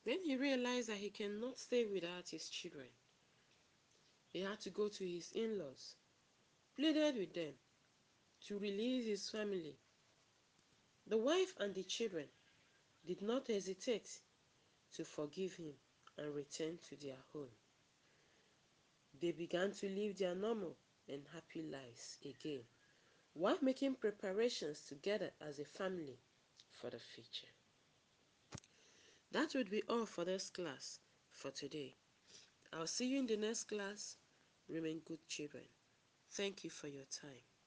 Then he realized that he cannot stay without his children. He had to go to his in-laws, pleaded with them to release his family. The wife and the children did not hesitate to forgive him and return to their home. They began to live their normal and happy lives again, while making preparations together as a family for the future. That would be all for this class for today. I'll see you in the next class. Remain good children. Thank you for your time.